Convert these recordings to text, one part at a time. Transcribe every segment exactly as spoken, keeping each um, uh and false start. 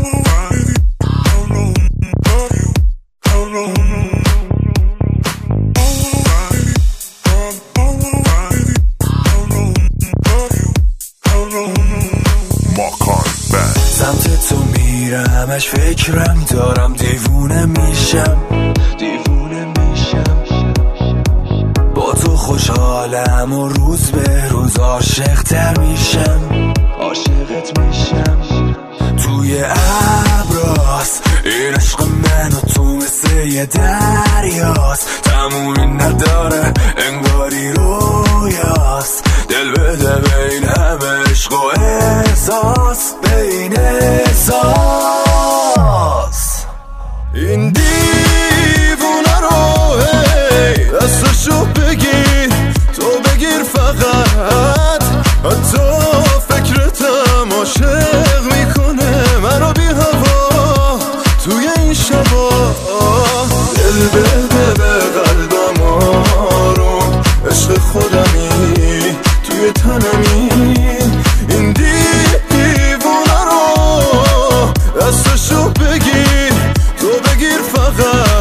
سمت تو میرمش فکرم دارم دیوونه میشم دیوونه میشم با تو خوشحالم و روز به روز عاشق تر میشم عاشقت میشم توی ابراست این عشق من و تو مثل یه دریاست تمومی نداره انگاری رویاست دل بده بین همه عشق و احساس بین احساس این دیوونه رو هی دستشو بگیر تو بگیر فقط حتی فکرتم عاشق میکنه منو بی هوا توی این شبا دل بده به قلبم آروم عشق خودمی توی تنمی این دیوونه رو دستشو بگیر تو بگیر فقط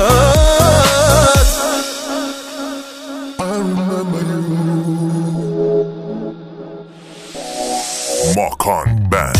ماکان بند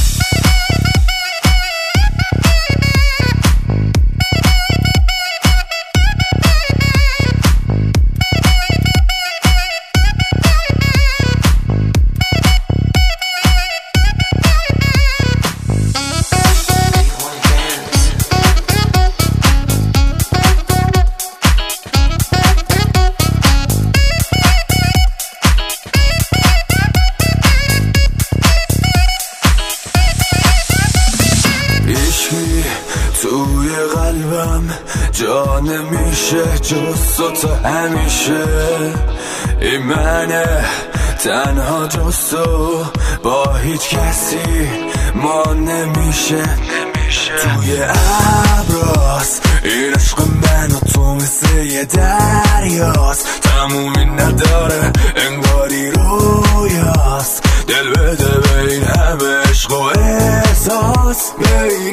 توی قلبم جا نمیشه جز تو همیشه این منه تنها جز تو با هیچ کسی ما نمیشه توی ابراست این عشق من و تو مثل یه دریاست تمومی نداره انگاری رویاست دل بده بین همه عشق و احساس بین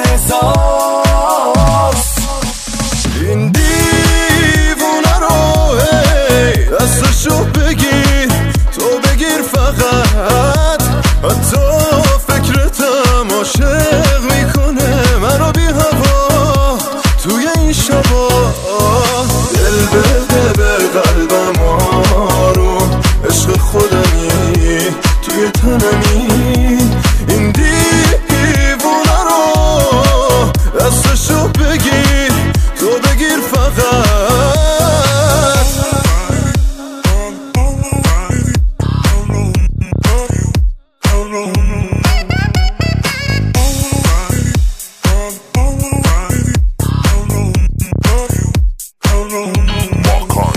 احساس این دیوونه رو هی دستشو بگیر تو بگیر فقط حتی فکرتم عاشق میکنه منو بی هوا توی این شبا دل بده به قلبم آروم عشق خودمی توی تنمی این دیوونه رو دستشو بگیر تو بگیر فقط Mokon